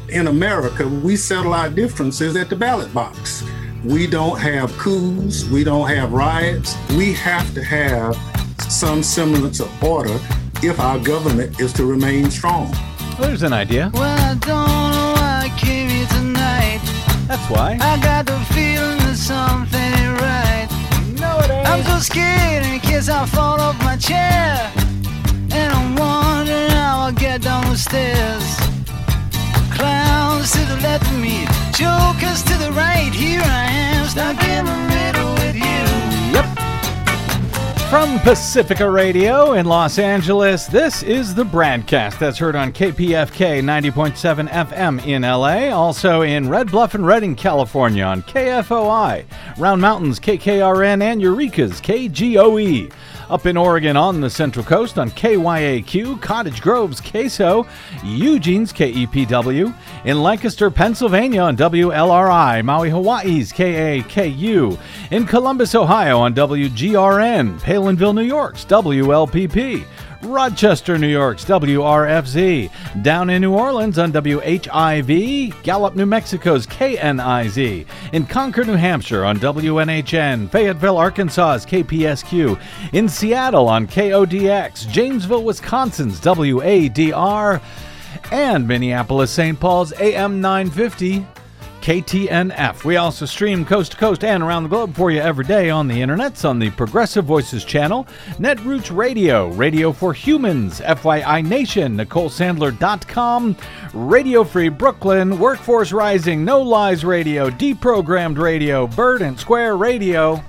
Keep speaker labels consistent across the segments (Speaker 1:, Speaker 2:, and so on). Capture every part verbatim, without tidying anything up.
Speaker 1: in America, we settle our differences at the ballot box. We don't have coups. We don't have riots. We have to have some semblance of order if our government is to remain strong.
Speaker 2: Well, there's an idea.
Speaker 3: Well, I don't know why I came here tonight.
Speaker 2: That's why.
Speaker 3: I got the feeling that something ain't right.
Speaker 2: No, it ain't.
Speaker 3: I'm so scared in case I fall off my chair. And I'm wondering how I'll get down the stairs. Clowns to the left of me, jokers to the right. Here I am, stuck in the middle with you.
Speaker 2: Yep. From Pacifica Radio in Los Angeles, this is the Bradcast that's heard on K P F K ninety point seven F M in L A, also in Red Bluff and Redding, California on K F O I, Round Mountains K K R N, and Eureka's K G O E. Up in Oregon on the Central Coast on K Y A Q, Cottage Grove's K S O, Eugene's K E P W, in Lancaster, Pennsylvania on W L R I, Maui, Hawaii's K A K U, in Columbus, Ohio on W G R N, Palinville, New York's W L P P, Rochester, New York's W R F Z, down in New Orleans on W H I V, Gallup, New Mexico's K N I Z, in Concord, New Hampshire on W N H N, Fayetteville, Arkansas's K P S Q, in Seattle on K O D X, Janesville, Wisconsin's W A D R, and Minneapolis, Saint Paul's A M nine fifty. K T N F. We also stream coast to coast and around the globe for you every day on the internets, on the Progressive Voices channel, Netroots Radio, Radio for Humans, F Y I Nation, Nicole Sandler dot com, Radio Free Brooklyn, Workforce Rising, No Lies Radio, Deprogrammed Radio, Bird and Square Radio,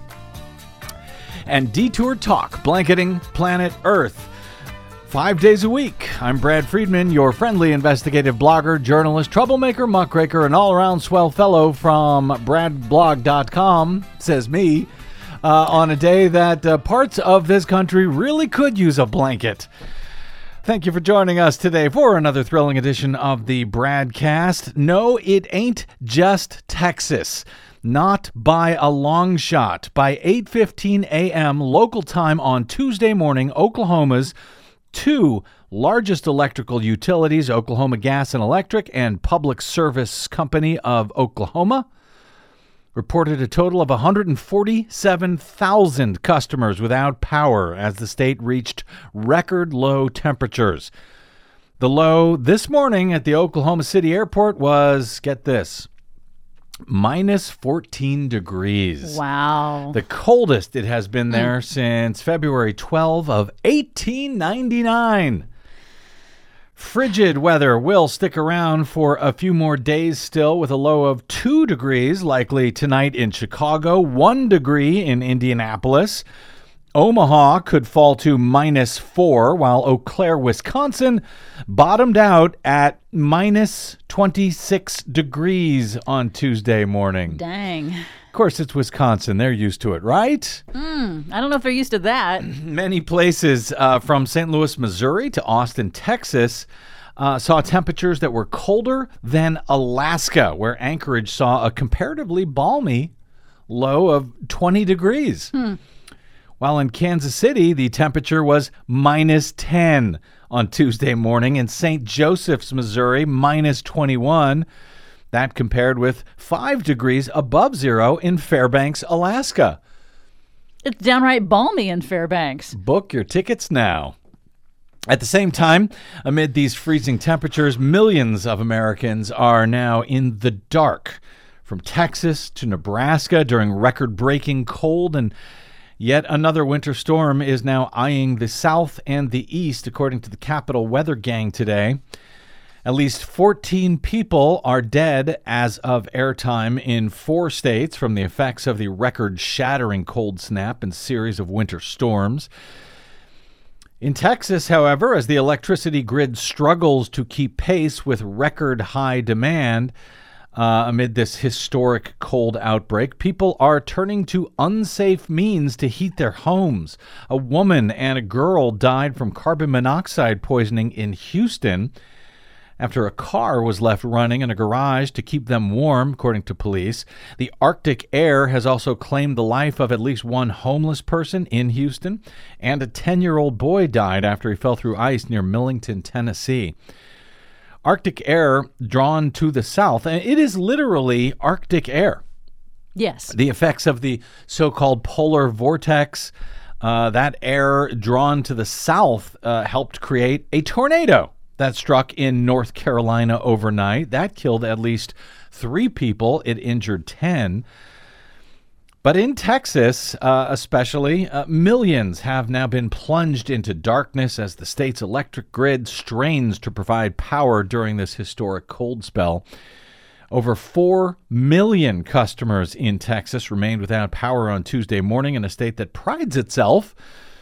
Speaker 2: and Detour Talk, blanketing planet Earth five days a week. I'm Brad Friedman, your friendly investigative blogger, journalist, troublemaker, muckraker, and all-around swell fellow from brad blog dot com, says me, uh, on a day that uh, parts of this country really could use a blanket. Thank you for joining us today for another thrilling edition of the Bradcast. No, it ain't just Texas. Not by a long shot. By eight fifteen a.m. local time on Tuesday morning, Oklahoma's two largest electrical utilities, Oklahoma Gas and Electric and Public Service Company of Oklahoma, reported a total of one hundred forty-seven thousand customers without power as the state reached record low temperatures. The low this morning at the Oklahoma City Airport was, get this, minus fourteen degrees.
Speaker 4: Wow.
Speaker 2: The coldest it has been there mm. since February twelfth of eighteen ninety-nine. Frigid weather will stick around for a few more days still, with a low of two degrees likely tonight in Chicago, one degree in Indianapolis. Omaha could fall to minus four, while Eau Claire, Wisconsin bottomed out at minus twenty-six degrees on Tuesday morning.
Speaker 4: Dang.
Speaker 2: Of course, it's Wisconsin. They're used to it, right?
Speaker 4: Mm, I don't know if they're used to that.
Speaker 2: Many places uh, from Saint Louis, Missouri to Austin, Texas, uh, saw temperatures that were colder than Alaska, where Anchorage saw a comparatively balmy low of twenty degrees. Hmm. While in Kansas City, the temperature was minus ten on Tuesday morning. In Saint Joseph's, Missouri, minus twenty-one. That compared with five degrees above zero in Fairbanks, Alaska.
Speaker 4: It's downright balmy in Fairbanks.
Speaker 2: Book your tickets now. At the same time, amid these freezing temperatures, millions of Americans are now in the dark. From Texas to Nebraska during record-breaking cold, and yet another winter storm is now eyeing the south and the east, according to the Capital Weather Gang today. At least fourteen people are dead as of airtime in four states from the effects of the record-shattering cold snap and series of winter storms. In Texas, however, as the electricity grid struggles to keep pace with record-high demand, Uh, amid this historic cold outbreak, people are turning to unsafe means to heat their homes. A woman and a girl died from carbon monoxide poisoning in Houston after a car was left running in a garage to keep them warm, according to police. The Arctic air has also claimed the life of at least one homeless person in Houston, and a ten-year-old boy died after he fell through ice near Millington, Tennessee. Arctic air drawn to the south, and it is literally Arctic air.
Speaker 4: Yes.
Speaker 2: The effects of the so-called polar vortex, uh, that air drawn to the south uh, helped create a tornado that struck in North Carolina overnight. That killed at least three people. It injured ten. But in Texas, uh, especially, uh, millions have now been plunged into darkness as the state's electric grid strains to provide power during this historic cold spell. Over four million customers in Texas remained without power on Tuesday morning in a state that prides itself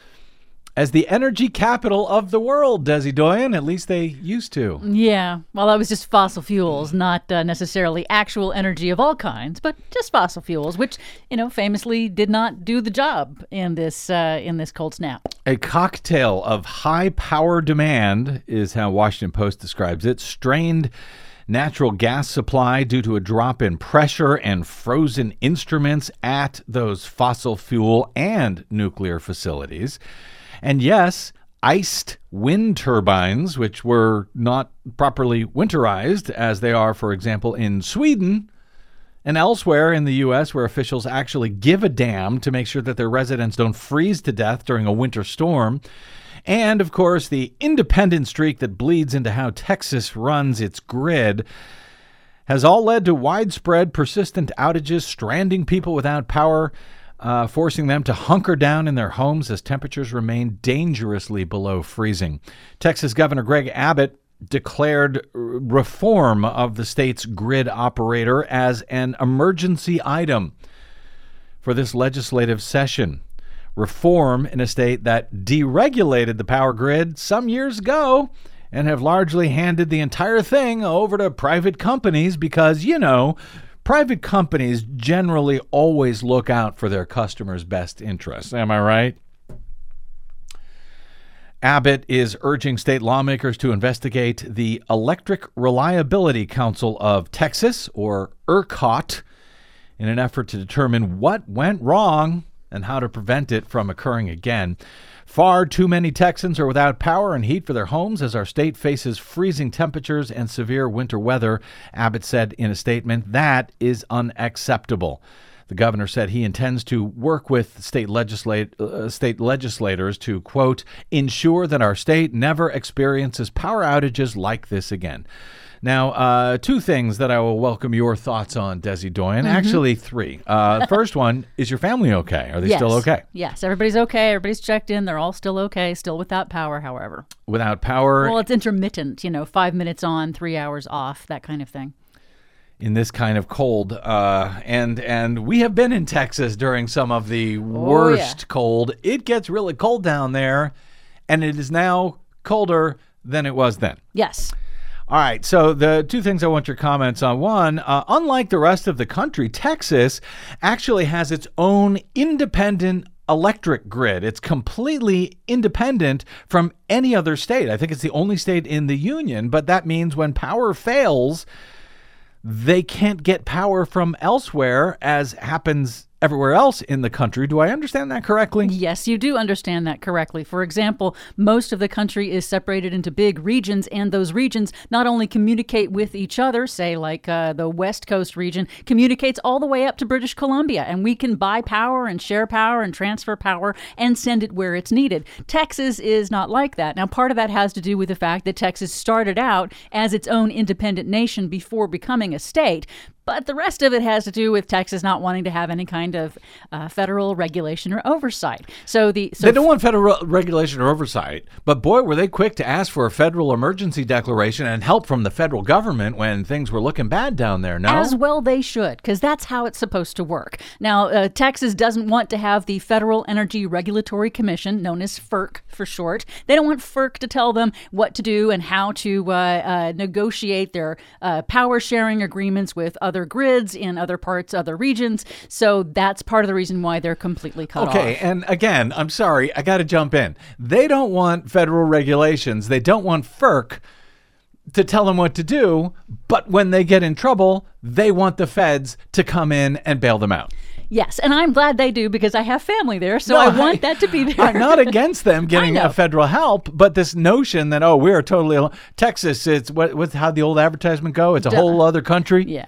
Speaker 2: as the energy capital of the world, Desi Doyen. At least they used to.
Speaker 4: Yeah. Well, that was just fossil fuels, not uh, necessarily actual energy of all kinds, but just fossil fuels, which, you know, famously did not do the job in this uh, in this cold snap.
Speaker 2: A cocktail of high power demand is how Washington Post describes it. Strained natural gas supply due to a drop in pressure and frozen instruments at those fossil fuel and nuclear facilities. And yes, iced wind turbines, which were not properly winterized, as they are, for example, in Sweden and elsewhere in the U S, where officials actually give a damn to make sure that their residents don't freeze to death during a winter storm. And, of course, the independent streak that bleeds into how Texas runs its grid has all led to widespread, persistent outages, stranding people without power, Uh, forcing them to hunker down in their homes as temperatures remain dangerously below freezing. Texas Governor Greg Abbott declared reform of the state's grid operator as an emergency item for this legislative session. Reform in a state that deregulated the power grid some years ago and have largely handed the entire thing over to private companies because, you know, private companies generally always look out for their customers' best interests. Am I right? Abbott is urging state lawmakers to investigate the Electric Reliability Council of Texas, or ERCOT, in an effort to determine what went wrong and how to prevent it from occurring again. Far too many Texans are without power and heat for their homes as our state faces freezing temperatures and severe winter weather, Abbott said in a statement. That is unacceptable. The governor said he intends to work with state legislate, uh, state legislators to, quote, ensure that our state never experiences power outages like this again. Now, uh, two things that I will welcome your thoughts on, Desi Doyen. Mm-hmm. Actually, three. Uh, first one, is your family okay? Are they
Speaker 4: yes.
Speaker 2: still okay?
Speaker 4: Yes, everybody's okay. Everybody's checked in. They're all still okay, still without power, however.
Speaker 2: Without power?
Speaker 4: Well, it's intermittent, you know, five minutes on, three hours off, that kind of thing.
Speaker 2: In this kind of cold. Uh, and and we have been in Texas during some of the
Speaker 4: Oh,
Speaker 2: worst
Speaker 4: yeah.
Speaker 2: cold. It gets really cold down there, and it is now colder than it was then.
Speaker 4: Yes.
Speaker 2: All right, so the two things I want your comments on. One, uh, unlike the rest of the country, Texas actually has its own independent electric grid. It's completely independent from any other state. I think it's the only state in the union, but that means when power fails, they can't get power from elsewhere, as happens everywhere else in the country. Do I understand that correctly?
Speaker 4: Yes, you do understand that correctly. For example, most of the country is separated into big regions, and those regions not only communicate with each other, say like uh, the West Coast region communicates all the way up to British Columbia, and we can buy power and share power and transfer power and send it where it's needed. Texas is not like that. Now, part of that has to do with the fact that Texas started out as its own independent nation before becoming a state. But the rest of it has to do with Texas not wanting to have any kind of uh, federal regulation or oversight. So the so
Speaker 2: they don't want federal regulation or oversight, but boy, were they quick to ask for a federal emergency declaration and help from the federal government when things were looking bad down there. No,
Speaker 4: as well they should, because that's how it's supposed to work. Now, uh, Texas doesn't want to have the Federal Energy Regulatory Commission, known as FERC for short. They don't want FERC to tell them what to do and how to uh, uh, negotiate their uh, power sharing agreements with other grids in other parts, other regions. So that's part of the reason why they're completely cut
Speaker 2: okay,
Speaker 4: off.
Speaker 2: and again, I'm sorry, I got to jump in. They don't want federal regulations. They don't want FERC to tell them what to do, but when they get in trouble, they want the feds to come in and bail them out.
Speaker 4: Yes, and I'm glad they do because I have family there, so
Speaker 2: No,
Speaker 4: I
Speaker 2: I-
Speaker 4: want that to be there.
Speaker 2: I'm not against them getting
Speaker 4: know.
Speaker 2: a federal help, but this notion that, oh, we're totally al- Texas, it's what, what how the old advertisement go? It's a
Speaker 4: Duh.
Speaker 2: whole other country.
Speaker 4: Yeah.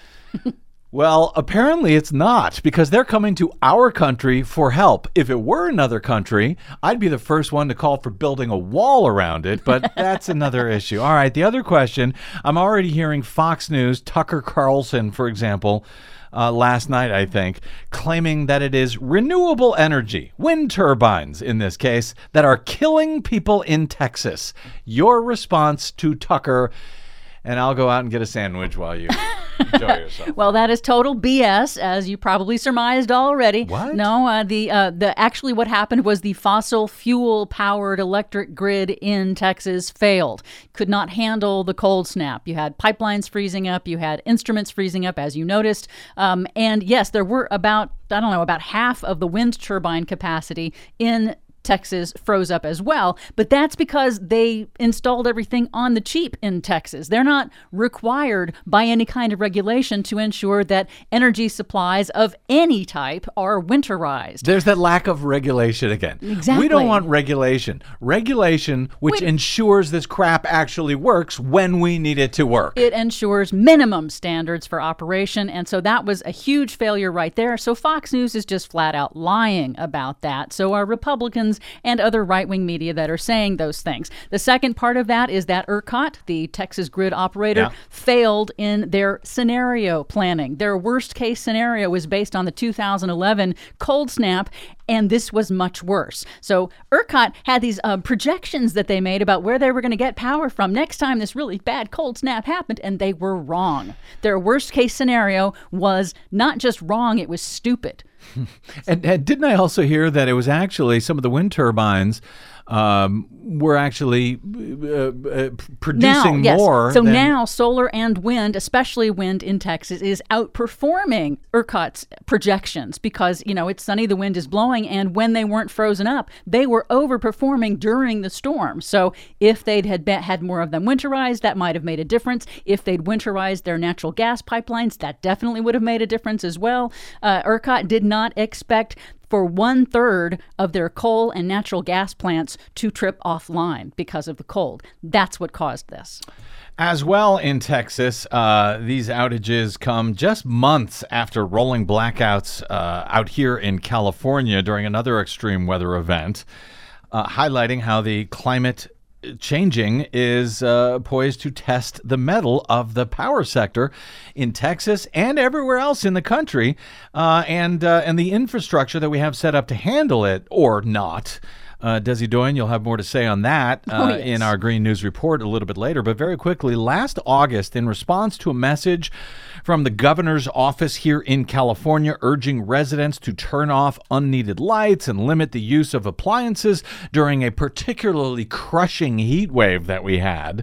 Speaker 2: Well, apparently it's not, because they're coming to our country for help. If it were another country, I'd be the first one to call for building a wall around it, but that's another issue. All right, the other question, I'm already hearing Fox News, Tucker Carlson, for example, uh, last night, I think, claiming that it is renewable energy, wind turbines in this case, that are killing people in Texas. Your response to Tucker, and I'll go out and get a sandwich while you enjoy yourself.
Speaker 4: Well, that is total B S, as you probably surmised already.
Speaker 2: What?
Speaker 4: No, uh, the uh, the actually what happened was the fossil fuel powered electric grid in Texas failed. Could not handle the cold snap. You had pipelines freezing up. You had instruments freezing up, as you noticed. Um, and yes, there were about I don't know about half of the wind turbine capacity in Texas froze up as well, but that's because they installed everything on the cheap in Texas. They're not required by any kind of regulation to ensure that energy supplies of any type are winterized.
Speaker 2: There's that lack of regulation again.
Speaker 4: Exactly.
Speaker 2: We don't want regulation. Regulation which
Speaker 4: Wait.
Speaker 2: ensures this crap actually works when we need it to work.
Speaker 4: It ensures minimum standards for operation, and so that was a huge failure right there. So Fox News is just flat out lying about that. So are Republicans and other right-wing media that are saying those things. The second part of that is that ERCOT, the Texas grid operator,
Speaker 2: Yeah.
Speaker 4: failed in their scenario planning. Their worst-case scenario was based on the two thousand eleven cold snap, and this was much worse. So ERCOT had these uh, projections that they made about where they were going to get power from next time this really bad cold snap happened, and they were wrong. Their worst-case scenario was not just wrong, it was stupid.
Speaker 2: And, and didn't I also hear that it was actually some of the wind turbines um, were actually uh, uh, producing
Speaker 4: now, yes.
Speaker 2: more?
Speaker 4: So
Speaker 2: than-
Speaker 4: now solar and wind, especially wind in Texas, is outperforming ERCOT's projections because, you know, it's sunny, the wind is blowing, and when they weren't frozen up, they were overperforming during the storm. So if they'd had be- had more of them winterized, that might have made a difference. If they'd winterized their natural gas pipelines, that definitely would have made a difference as well. Uh, ERCOT did not expect for one third of their coal and natural gas plants to trip offline because of the cold. That's what caused this.
Speaker 2: As well in Texas, uh, these outages come just months after rolling blackouts uh, out here in California during another extreme weather event, uh, highlighting how the climate changing is uh, poised to test the mettle of the power sector in Texas and everywhere else in the country, uh, and uh, and the infrastructure that we have set up to handle it or not. Uh, Desi Doyen, you'll have more to say on that uh,
Speaker 4: Oh, yes.
Speaker 2: in our Green News Report a little bit later. But very quickly, last August, in response to a message from the governor's office here in California urging residents to turn off unneeded lights and limit the use of appliances during a particularly crushing heat wave that we had,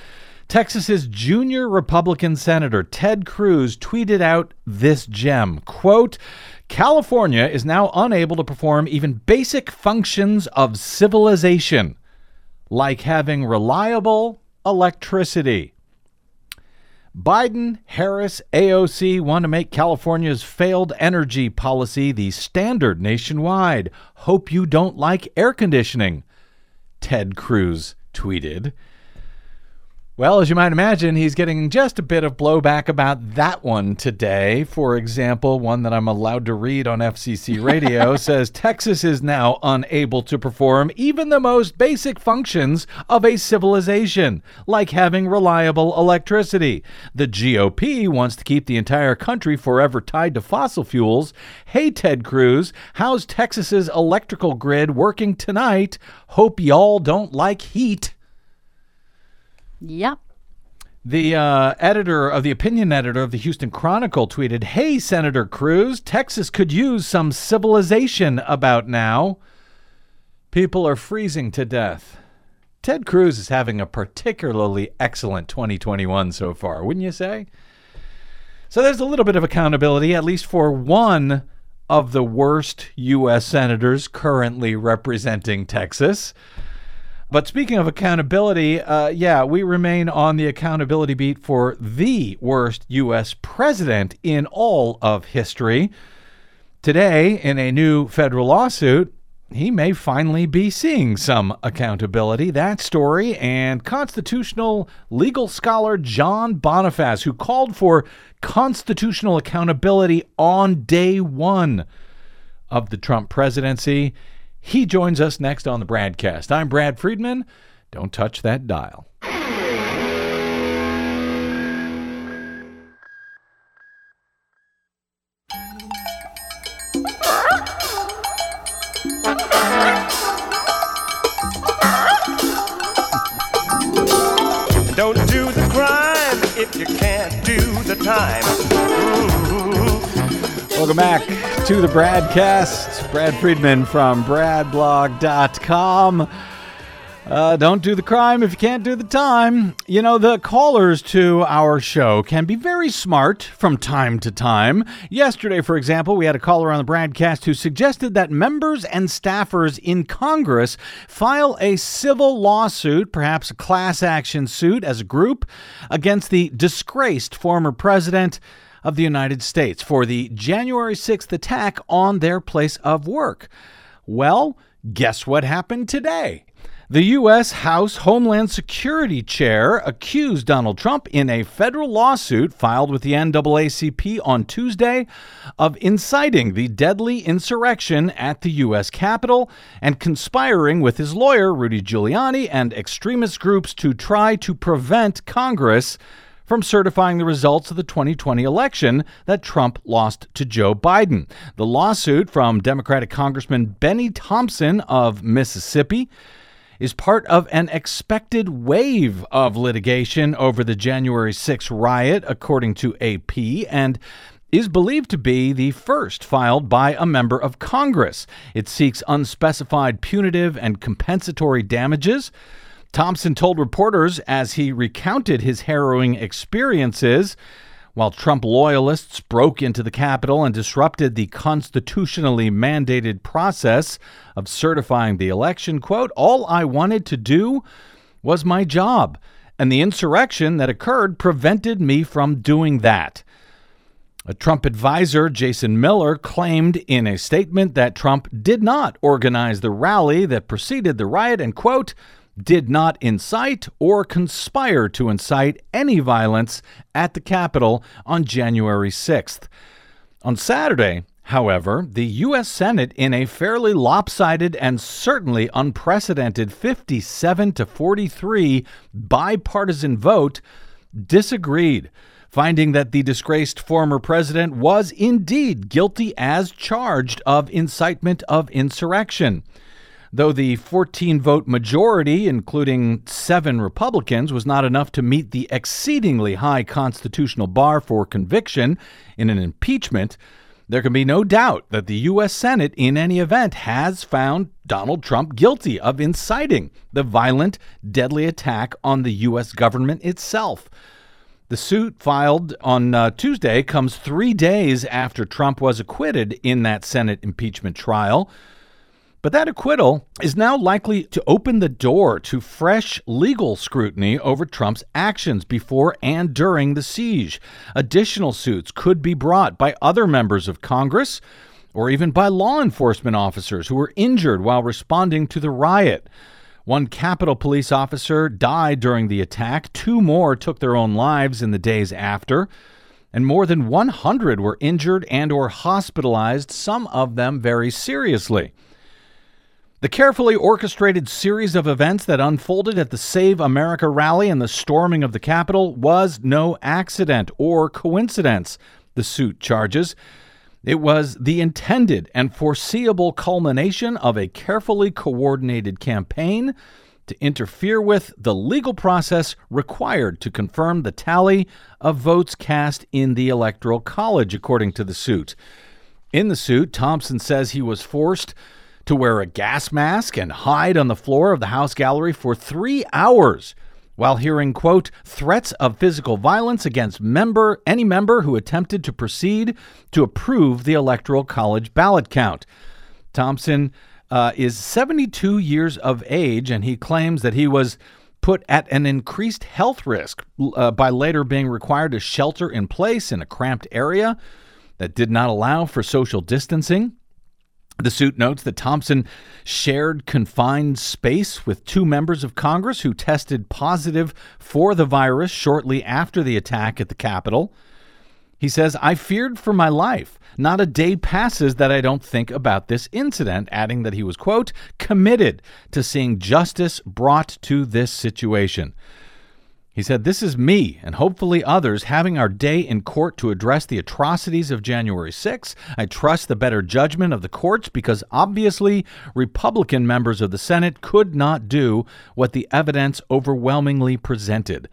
Speaker 2: Texas's junior Republican Senator Ted Cruz tweeted out this gem, quote, "California is now unable to perform even basic functions of civilization, like having reliable electricity. Biden, Harris, A O C want to make California's failed energy policy the standard nationwide. Hope you don't like air conditioning," Ted Cruz tweeted. Well, as you might imagine, he's getting just a bit of blowback about that one today. For example, one that I'm allowed to read on F C C radio says Texas is now unable to perform even the most basic functions of a civilization, like having reliable electricity. The G O P wants to keep the entire country forever tied to fossil fuels. Hey, Ted Cruz, how's Texas's electrical grid working tonight? Hope y'all don't like heat.
Speaker 4: Yep.
Speaker 2: The uh, editor of the opinion editor of the Houston Chronicle tweeted, "Hey, Senator Cruz, Texas could use some civilization about now. People are freezing to death." Ted Cruz is having a particularly excellent twenty twenty-one so far, wouldn't you say? So there's a little bit of accountability, at least for one of the worst U S senators currently representing Texas. But speaking of accountability, uh, yeah, we remain on the accountability beat for the worst U S president in all of history. Today, in a new federal lawsuit, he may finally be seeing some accountability. That story and constitutional legal scholar John Bonifaz, who called for constitutional accountability on day one of the Trump presidency. He joins us next on the Bradcast. I'm Brad Friedman. Don't touch that dial.
Speaker 5: Don't do the crime if you can't do the time. Ooh.
Speaker 2: Welcome back to the Bradcast. Brad Friedman from brad blog dot com. Uh, don't do the crime if you can't do the time. You know, the callers to our show can be very smart from time to time. Yesterday, for example, we had a caller on the Bradcast who suggested that members and staffers in Congress file a civil lawsuit, perhaps a class action suit as a group, against the disgraced former president of the United States for the January sixth attack on their place of work. Well, guess what happened today? The U S House Homeland Security Chair accused Donald Trump in a federal lawsuit filed with the N double A C P on Tuesday of inciting the deadly insurrection at the U S Capitol and conspiring with his lawyer, Rudy Giuliani, and extremist groups to try to prevent Congress from certifying the results of the twenty twenty election that Trump lost to Joe Biden. The lawsuit from Democratic Congressman Benny Thompson of Mississippi is part of an expected wave of litigation over the January sixth riot, according to A P, and is believed to be the first filed by a member of Congress. It seeks unspecified punitive and compensatory damages. Thompson told reporters as he recounted his harrowing experiences while Trump loyalists broke into the Capitol and disrupted the constitutionally mandated process of certifying the election, quote, "All I wanted to do was my job, and the insurrection that occurred prevented me from doing that." A Trump advisor, Jason Miller, claimed in a statement that Trump did not organize the rally that preceded the riot and, quote, did not incite or conspire to incite any violence at the Capitol on January sixth. On Saturday, however, the U S Senate, in a fairly lopsided and certainly unprecedented fifty-seven to forty-three bipartisan vote, disagreed, finding that the disgraced former president was indeed guilty as charged of incitement of insurrection. Though the fourteen-vote majority, including seven Republicans, was not enough to meet the exceedingly high constitutional bar for conviction in an impeachment, there can be no doubt that the U S Senate, in any event, has found Donald Trump guilty of inciting the violent, deadly attack on the U S government itself. The suit filed on uh, Tuesday comes three days after Trump was acquitted in that Senate impeachment trial. But that acquittal is now likely to open the door to fresh legal scrutiny over Trump's actions before and during the siege. Additional suits could be brought by other members of Congress or even by law enforcement officers who were injured while responding to the riot. One Capitol Police officer died during the attack. Two more took their own lives in the days after. And more than one hundred were injured and or hospitalized, some of them very seriously. The carefully orchestrated series of events that unfolded at the Save America rally and the storming of the Capitol was no accident or coincidence, the suit charges. It was the intended and foreseeable culmination of a carefully coordinated campaign to interfere with the legal process required to confirm the tally of votes cast in the Electoral College, according to the suit. In the suit, Thompson says he was forced to wear a gas mask and hide on the floor of the House gallery for three hours while hearing, quote, threats of physical violence against member any member who attempted to proceed to approve the Electoral College ballot count. Thompson uh, is seventy-two years of age, and he claims that he was put at an increased health risk uh, by later being required to shelter in place in a cramped area. that did not allow for social distancing. The suit notes that Thompson shared confined space with two members of Congress who tested positive for the virus shortly after the attack at the Capitol. He says, "I feared for my life. Not a day passes that I don't think about this incident," adding that he was, quote, "committed to seeing justice brought to this situation." He said, "This is me and hopefully others having our day in court to address the atrocities of January sixth. I trust the better judgment of the courts because obviously Republican members of the Senate could not do what the evidence overwhelmingly presented."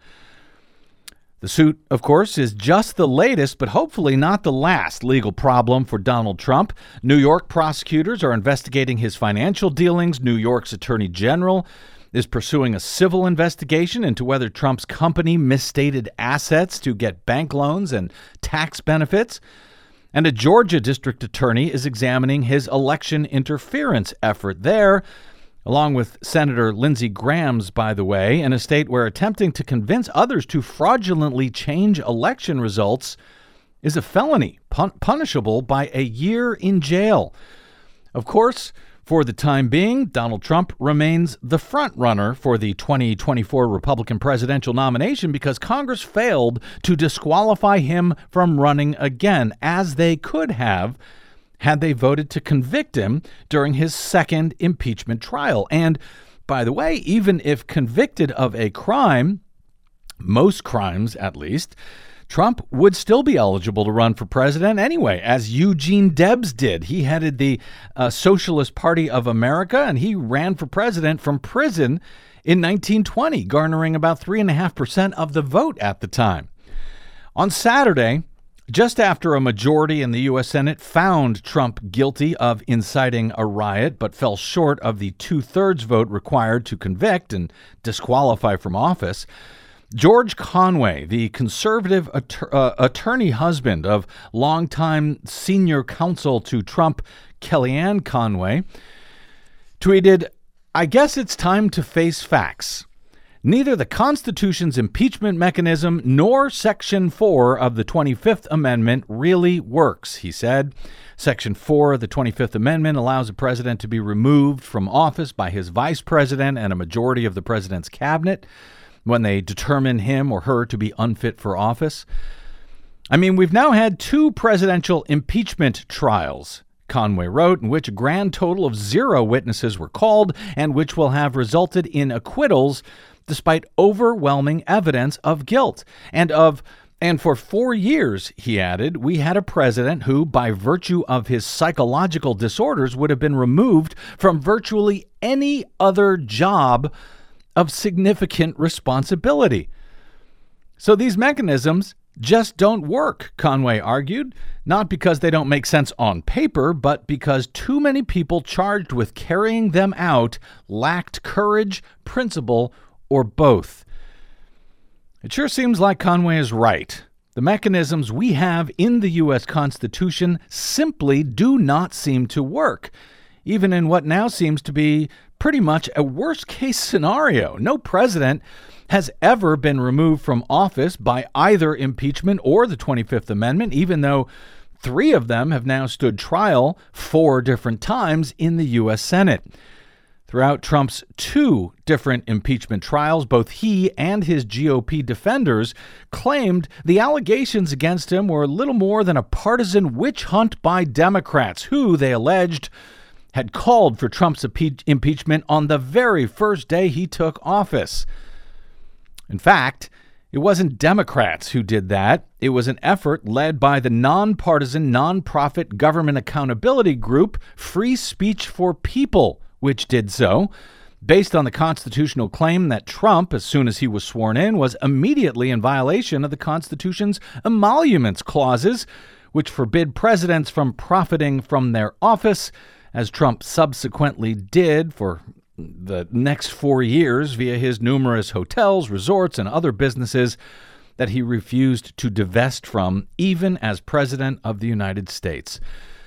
Speaker 2: The suit, of course, is just the latest, but hopefully not the last legal problem for Donald Trump. New York prosecutors are investigating his financial dealings. New York's Attorney General is pursuing a civil investigation into whether Trump's company misstated assets to get bank loans and tax benefits. And a Georgia district attorney is examining his election interference effort there, along with Senator Lindsey Graham's, by the way, in a state where attempting to convince others to fraudulently change election results is a felony, pun- punishable by a year in jail. Of course, for the time being, Donald Trump remains the front runner for the twenty twenty-four Republican presidential nomination because Congress failed to disqualify him from running again, as they could have had they voted to convict him during his second impeachment trial. And by the way, even if convicted of a crime, most crimes at least, Trump would still be eligible to run for president anyway, as Eugene Debs did. He headed the uh, Socialist Party of America, and he ran for president from prison in nineteen twenty, garnering about three point five percent of the vote at the time. On Saturday, just after a majority in the U S Senate found Trump guilty of inciting a riot, but fell short of the two-thirds vote required to convict and disqualify from office, George Conway, the conservative att- uh, attorney husband of longtime senior counsel to Trump, Kellyanne Conway, tweeted, "I guess it's time to face facts. Neither the Constitution's impeachment mechanism nor Section four of the twenty-fifth Amendment really works," he said. Section four of the twenty-fifth Amendment allows a president to be removed from office by his vice president and a majority of the president's cabinet when they determine him or her to be unfit for office. I mean, we've now had two presidential impeachment trials, Conway wrote, in which a grand total of zero witnesses were called and which will have resulted in acquittals despite overwhelming evidence of guilt. And of and for four years, he added, we had a president who, by virtue of his psychological disorders, would have been removed from virtually any other job of significant responsibility. So these mechanisms just don't work, Conway argued, not because they don't make sense on paper, but because too many people charged with carrying them out lacked courage, principle, or both. It sure seems like Conway is right. The mechanisms we have in the U S Constitution simply do not seem to work, even in what now seems to be pretty much a worst-case scenario. No president has ever been removed from office by either impeachment or the twenty-fifth Amendment, even though three of them have now stood trial four different times in the U S Senate. Throughout Trump's two different impeachment trials, both he and his G O P defenders claimed the allegations against him were little more than a partisan witch hunt by Democrats who, they alleged, had called for Trump's impe- impeachment on the very first day he took office. In fact, it wasn't Democrats who did that. It was an effort led by the nonpartisan, nonprofit government accountability group Free Speech for People, which did so, based on the constitutional claim that Trump, as soon as he was sworn in, was immediately in violation of the Constitution's emoluments clauses, which forbid presidents from profiting from their office, as Trump subsequently did for the next four years via his numerous hotels, resorts, and other businesses that he refused to divest from, even as president of the United States.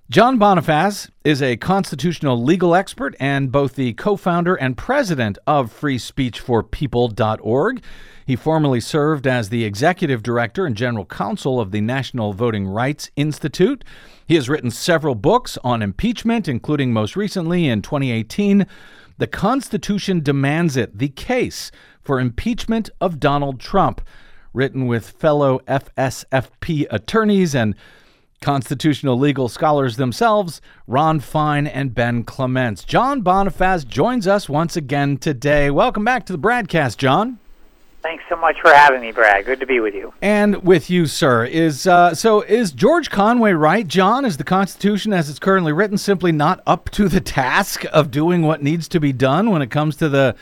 Speaker 2: John Bonifaz is a constitutional legal expert and both the co-founder and president of free speech for people dot org. He formerly served as the executive director and general counsel of the National Voting Rights Institute. He has written several books on impeachment, including most recently in twenty eighteen, The Constitution Demands It, The Case for Impeachment of Donald Trump, written with fellow F S F P attorneys and constitutional legal scholars themselves, Ron Fine and Ben Clements. John Bonifaz joins us once again today. Welcome back to the Bradcast, John.
Speaker 6: Thanks so much for having me, Brad. Good to be with you.
Speaker 2: And with you, sir. Is uh, so is George Conway right, John? Is the Constitution as it's currently written simply not up to the task of doing what needs to be done when it comes to the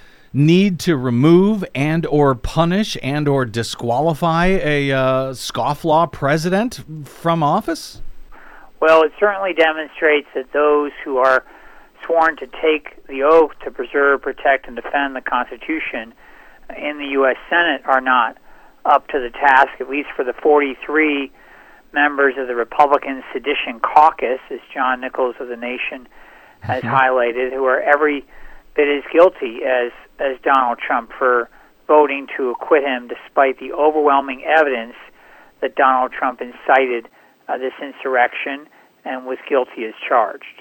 Speaker 2: need to remove and or punish and or disqualify a uh, scofflaw president from office?
Speaker 6: Well, it certainly demonstrates that those who are sworn to take the oath to preserve, protect, and defend the Constitution in the U S Senate are not up to the task, at least for the forty-three members of the Republican Sedition Caucus, as John Nichols of The Nation has mm-hmm. highlighted, who are every bit as guilty as as Donald Trump for voting to acquit him despite the overwhelming evidence that Donald Trump incited uh, this insurrection and was guilty as charged.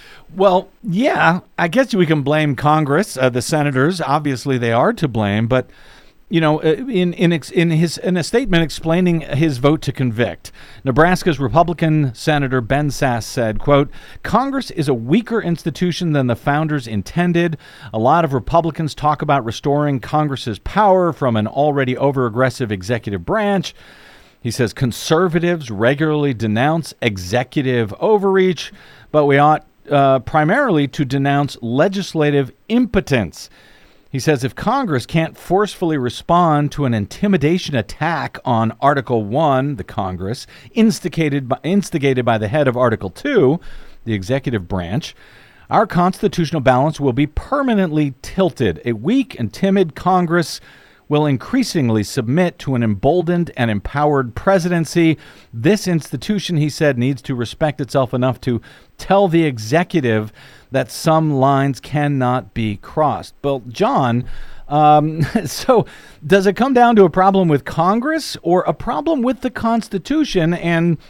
Speaker 2: Well, yeah, I guess we can blame Congress, uh, the senators. Obviously, they are to blame. But, you know, in in in his in a statement explaining his vote to convict, Nebraska's Republican Senator Ben Sasse said, quote, "Congress is a weaker institution than the founders intended. A lot of Republicans talk about restoring Congress's power from an already over-aggressive executive branch." He says conservatives regularly denounce executive overreach, but we ought uh, primarily to denounce legislative impotence. He says if Congress can't forcefully respond to an intimidation attack on Article one, the Congress, instigated by, instigated by the head of Article two, the executive branch, our constitutional balance will be permanently tilted. A weak and timid Congress will increasingly submit to an emboldened and empowered presidency. This institution, he said, needs to respect itself enough to tell the executive that some lines cannot be crossed. Well, John, um, so does it come down to a problem with Congress or a problem with the Constitution? And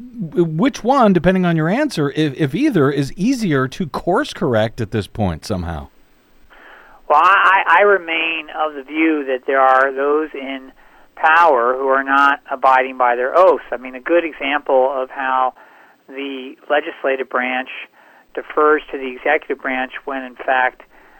Speaker 2: which one, depending on your answer, if, if either, is easier to course correct at this point somehow?
Speaker 6: Well, I, I remain of the view that there are those in power who are not abiding by their oaths. I mean, a good example of how the legislative branch defers to the executive branch when, in fact,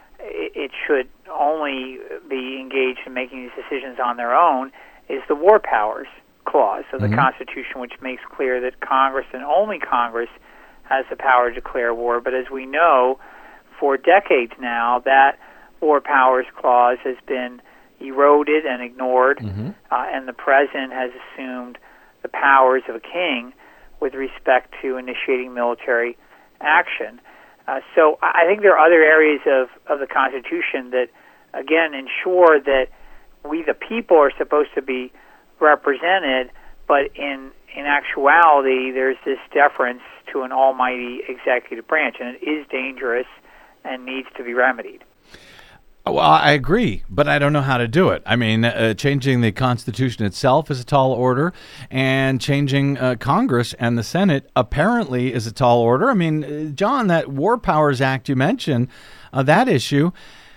Speaker 6: it should only be engaged in making these decisions on their own is the War Powers Clause of the mm-hmm. Constitution, which makes clear that Congress and only Congress has the power to declare war. But as we know, for decades now, that War Powers Clause has been eroded and ignored, mm-hmm. uh, and the president has assumed the powers of a king with respect to initiating military action. Uh, so I think there are other areas of, of the Constitution that, again, ensure that we, the people, are supposed to be represented, but in in actuality, there's this deference to an almighty executive branch, and it is dangerous and needs to be remedied.
Speaker 2: Well, I agree, but I don't know how to do it. I mean, uh, changing the Constitution itself is a tall order, and changing uh, Congress and the Senate apparently is a tall order. I mean, uh, John, that War Powers Act you mentioned, uh, that issue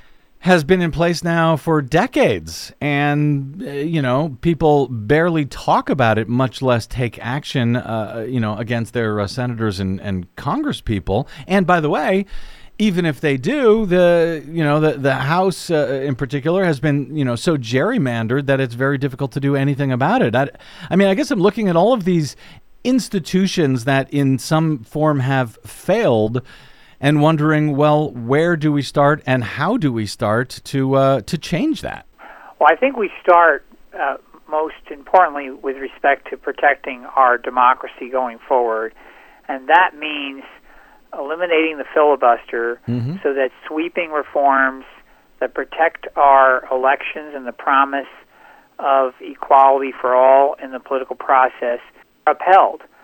Speaker 2: has been in place now for decades, and, uh, you know, people barely talk about it, much less take action, uh, you know, against their uh, senators and, and Congress people. And by the way, even if they do, the you know the the House uh, in particular has been you know so gerrymandered that it's very difficult to do anything about it. I, I mean, I guess I'm looking at all of these institutions that in some form have failed, and wondering, well, where do we start and how do we start to uh, to change that?
Speaker 6: Well, I think we start uh, most importantly with respect to protecting our democracy going forward, and that means eliminating the filibuster mm-hmm. so that sweeping reforms that protect our elections and the promise of equality for all in the political process are upheld.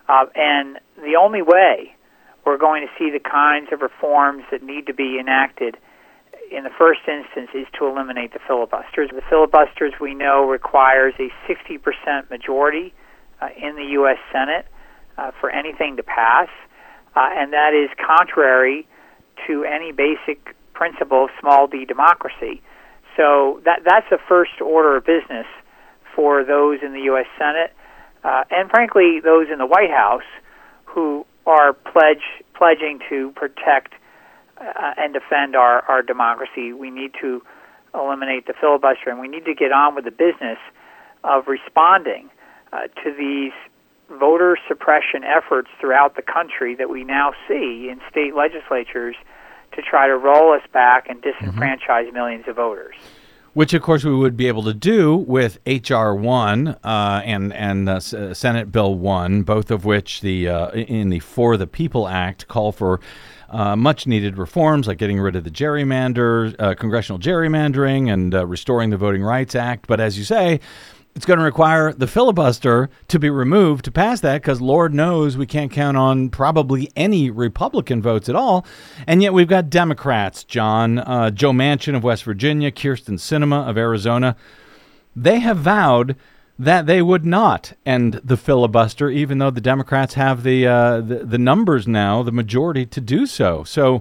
Speaker 6: Uh, and the only way we're going to see the kinds of reforms that need to be enacted in the first instance is to eliminate the filibusters. The filibusters, we know, requires a sixty percent majority uh, in the U S Senate uh, for anything to pass, uh, and that is contrary to any basic principle of small d democracy. So that that's the first order of business for those in the U S Senate, uh, and frankly, those in the White House who are pledge pledging to protect uh, and defend our, our democracy. We need to eliminate the filibuster, and we need to get on with the business of responding uh, to these voter suppression efforts throughout the country that we now see in state legislatures to try to roll us back and disenfranchise mm-hmm. millions of voters.
Speaker 2: Which, of course, we would be able to do with H R one uh, and and uh, Senate Bill one, both of which the uh, in the For the People Act call for uh, much-needed reforms, like getting rid of the gerrymander, uh, congressional gerrymandering, and uh, restoring the Voting Rights Act. But as you say, it's going to require the filibuster to be removed to pass that, because Lord knows we can't count on probably any Republican votes at all. And yet we've got Democrats, John, uh, Joe Manchin of West Virginia, Kyrsten Sinema of Arizona. They have vowed that they would not end the filibuster, even though the Democrats have the uh, the, the numbers now, the majority to do so. So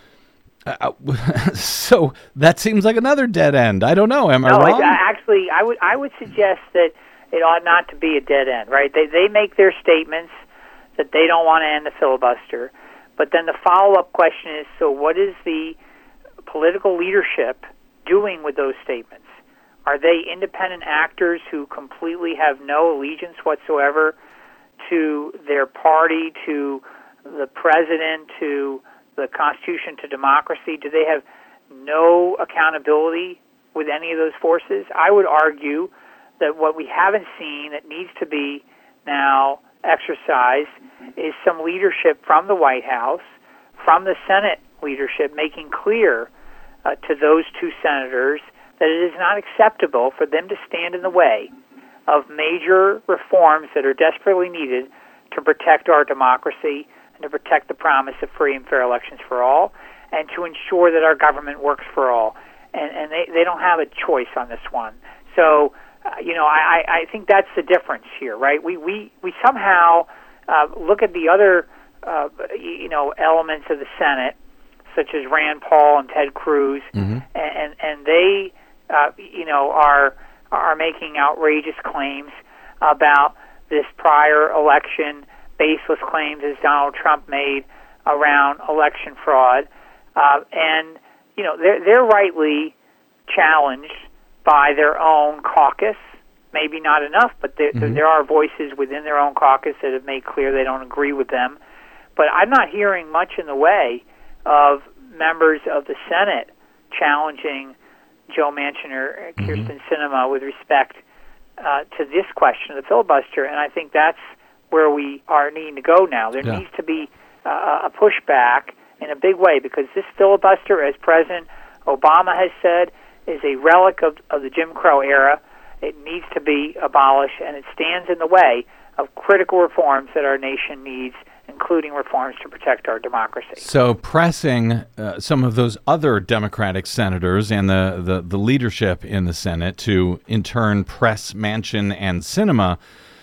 Speaker 2: Uh, so that seems like another dead end. I don't know. Am I
Speaker 6: no,
Speaker 2: wrong?
Speaker 6: No, actually, I would I would suggest that it ought not to be a dead end. Right? They they make their statements that they don't want to end the filibuster, but then the follow up question is: so what is the political leadership doing with those statements? Are they independent actors who completely have no allegiance whatsoever to their party, to the president, to the Constitution, to democracy? Do they have no accountability with any of those forces? I would argue that what we haven't seen that needs to be now exercised is some leadership from the White House, from the Senate leadership, making clear uh, to those two senators that it is not acceptable for them to stand in the way of major reforms that are desperately needed to protect our democracy and to protect the promise of free and fair elections for all, and to ensure that our government works for all. And, and they, they don't have a choice on this one. So, uh, you know, I, I think that's the difference here, right? We we, we somehow uh, look at the other, uh, you know, elements of the Senate, such as Rand Paul and Ted Cruz, mm-hmm. and, and they, uh, you know, are are making outrageous claims about this prior election, baseless claims as Donald Trump made around election fraud, uh, and you know they're they're rightly challenged by their own caucus. Maybe not enough, but there, mm-hmm. there are voices within their own caucus that have made clear they don't agree with them. But I'm not hearing much in the way of members of the Senate challenging Joe Manchin or Kyrsten mm-hmm. Sinema with respect uh, to this question of the filibuster, and I think that's where we are needing to go now. There yeah. needs to be uh, a pushback in a big way, because this filibuster, as President Obama has said, is a relic of, of the Jim Crow era. It needs to be abolished, and it stands in the way of critical reforms that our nation needs, including reforms to protect our democracy.
Speaker 2: So pressing uh, some of those other Democratic senators and the, the, the leadership in the Senate to, in turn, press Manchin and Sinema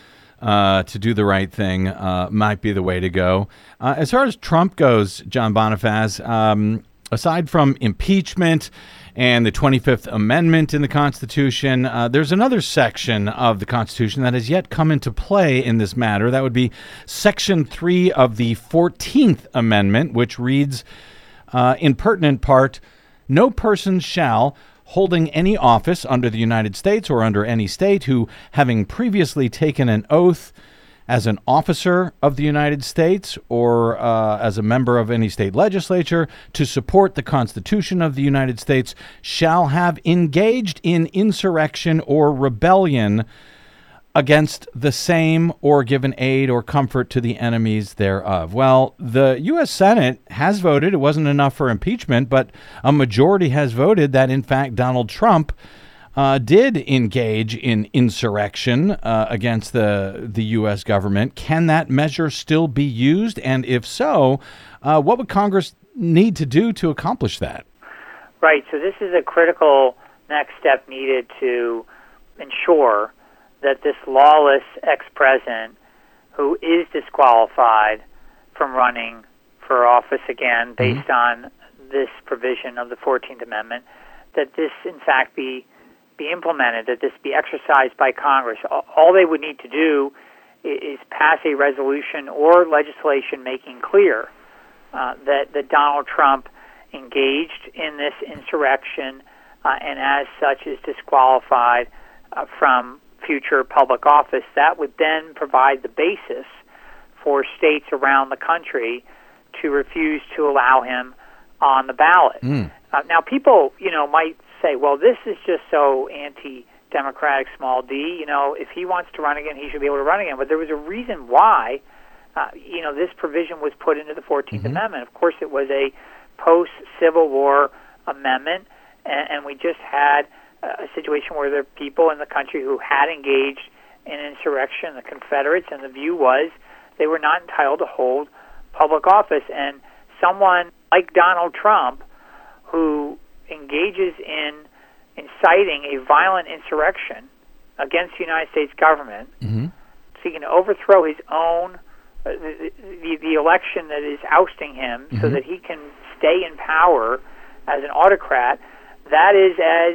Speaker 2: uh, to do the right thing uh, might be the way to go. Uh, as far as Trump goes, John Bonifaz, um, aside from impeachment and the twenty-fifth Amendment in the Constitution, uh, there's another section of the Constitution that has yet come into play in this matter. That would be Section three of the fourteenth Amendment, which reads, uh, in pertinent part, no person shall, holding any office under the United States or under any state, who, having previously taken an oath as an officer of the United States or uh, as a member of any state legislature to support the Constitution of the United States, shall have engaged in insurrection or rebellion against the same or given aid or comfort to the enemies thereof. Well, the U S Senate has voted. It wasn't enough for impeachment, but a majority has voted that, in fact, Donald Trump uh, did engage in insurrection uh, against the the U S government. Can that measure still be used? And if so, uh, what would Congress need to do to accomplish that?
Speaker 6: Right. So this is a critical next step needed to ensure that this lawless ex-president who is disqualified from running for office again based mm-hmm. on this provision of the fourteenth Amendment, that this in fact be be implemented, that this be exercised by Congress. All they would need to do is pass a resolution or legislation making clear uh, that, that Donald Trump engaged in this insurrection uh, and as such is disqualified uh, from future public office. That would then provide the basis for states around the country to refuse to allow him on the ballot. Mm. Uh, now, people, you know, might say, well, this is just so anti-democratic, small d. You know, if he wants to run again, he should be able to run again. But there was a reason why, uh, you know, this provision was put into the fourteenth mm-hmm. Amendment. Of course, it was a post-Civil War amendment, and, and we just had a situation where there are people in the country who had engaged in insurrection, the Confederates, and the view was they were not entitled to hold public office. And someone like Donald Trump, who engages in inciting a violent insurrection against the United States government, mm-hmm. seeking to overthrow his own, uh, the, the, the election that is ousting him mm-hmm. so that he can stay in power as an autocrat, that is as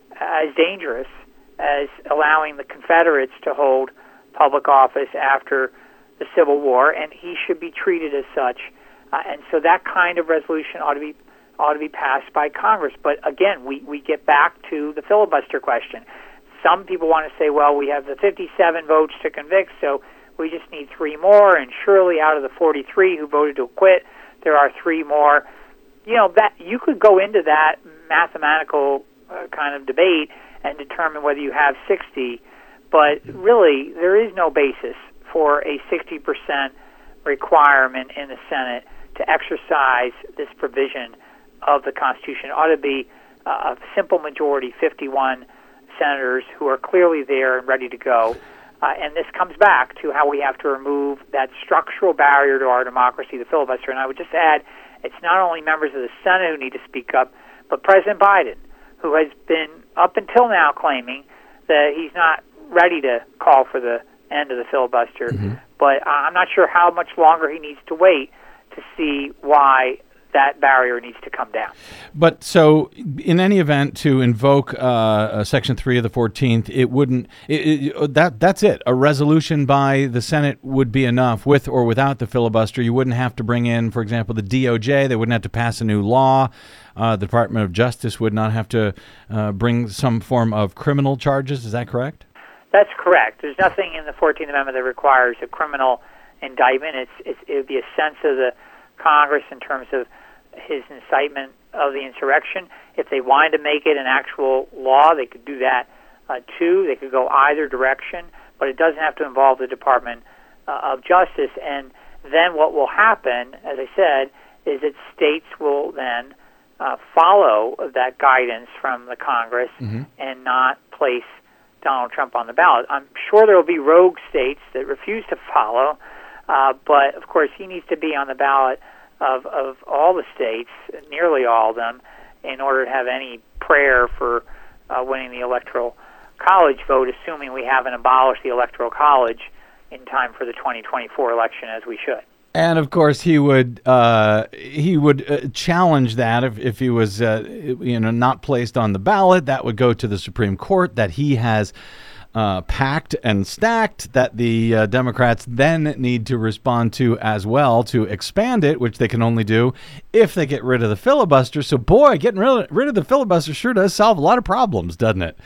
Speaker 6: as dangerous as allowing the Confederates to hold public office after the Civil War, and he should be treated as such. Uh, and so that kind of resolution ought to be ought to be passed by Congress. But again, we, we get back to the filibuster question. Some people want to say, well, we have the fifty-seven votes to convict, so we just need three more, and surely out of the forty-three who voted to acquit, there are three more. You know, that you could go into that mathematical uh, kind of debate and determine whether you have sixty, but really there is no basis for a sixty percent requirement in the Senate to exercise this provision of the Constitution. It ought to be uh, a simple majority, fifty-one senators who are clearly there and ready to go. Uh, and this comes back to how we have to remove that structural barrier to our democracy, the filibuster. And I would just add, it's not only members of the Senate who need to speak up, but President Biden, who has been up until now claiming that he's not ready to call for the end of the filibuster. Mm-hmm. But I'm not sure how much longer he needs to wait to see why that barrier needs to come down.
Speaker 2: But so, in any event, to invoke uh, Section three of the fourteenth, it wouldn't. It, it, that that's it. A resolution by the Senate would be enough, with or without the filibuster. You wouldn't have to bring in, for example, the D O J. They wouldn't have to pass a new law. Uh, the Department of Justice would not have to uh, bring some form of criminal charges. Is that correct?
Speaker 6: That's correct. There's nothing in the fourteenth Amendment that requires a criminal indictment. It's, it's it would be a sense of the Congress in terms of his incitement of the insurrection. If they wanted to make it an actual law, they could do that uh, too. They could go either direction, but it doesn't have to involve the Department uh, of Justice. And then what will happen, as I said, is that states will then uh, follow that guidance from the Congress mm-hmm. and not place Donald Trump on the ballot. I'm sure there will be rogue states that refuse to follow, uh, but of course he needs to be on the ballot of, of all the states, nearly all of them, in order to have any prayer for uh, winning the Electoral College vote, assuming we haven't abolished the Electoral College in time for the twenty twenty-four election, as we should.
Speaker 2: And of course, he would uh, he would uh, challenge that if, if he was uh, you know not placed on the ballot. That would go to the Supreme Court, that he has uh, packed and stacked, that the uh, Democrats then need to respond to as well to expand it, which they can only do if they get rid of the filibuster. So, boy, getting rid of, rid of the filibuster sure does solve a lot of problems, doesn't it?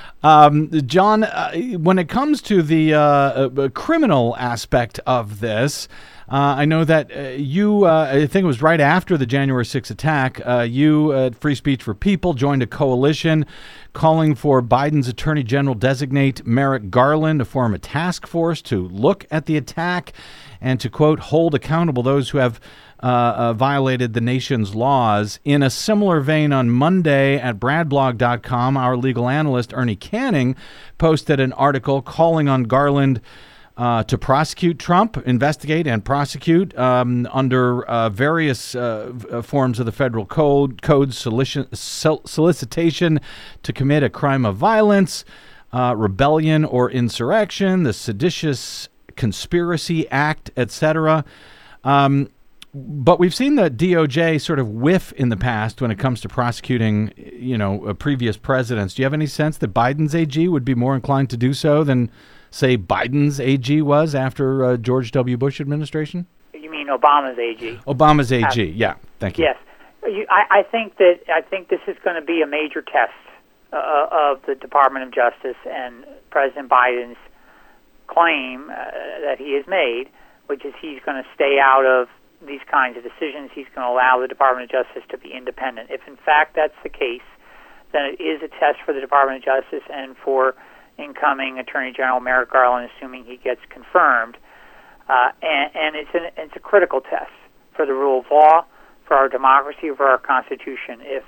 Speaker 2: Um, John, uh, when it comes to the uh, uh, criminal aspect of this, Uh, I know that uh, you, uh, I think it was right after the January sixth attack, uh, you at Free Speech for People joined a coalition calling for Biden's Attorney General designate Merrick Garland to form a task force to look at the attack and to, quote, hold accountable those who have uh, uh, violated the nation's laws. In a similar vein, on Monday at brad blog dot com, our legal analyst Ernie Canning posted an article calling on Garland Uh, to prosecute Trump, investigate and prosecute um, under uh, various uh, v- forms of the federal code, code solici- sol- solicitation to commit a crime of violence, uh, rebellion or insurrection, the Seditious Conspiracy Act, et cetera. Um, but we've seen the D O J sort of whiff in the past when it comes to prosecuting, you know, uh, previous presidents. Do you have any sense that Biden's A G would be more inclined to do so than, say, Biden's A G was after uh, George W. Bush administration?
Speaker 6: You mean Obama's A G?
Speaker 2: Obama's A G, yeah. Thank you.
Speaker 6: Yes. You, I, I think that I think this is going to be a major test uh, of the Department of Justice and President Biden's claim uh, that he has made, which is he's going to stay out of these kinds of decisions. He's going to allow the Department of Justice to be independent. If, in fact, that's the case, then it is a test for the Department of Justice and for incoming Attorney General Merrick Garland, assuming he gets confirmed. Uh, and and it's, an, it's a critical test for the rule of law, for our democracy, for our Constitution. If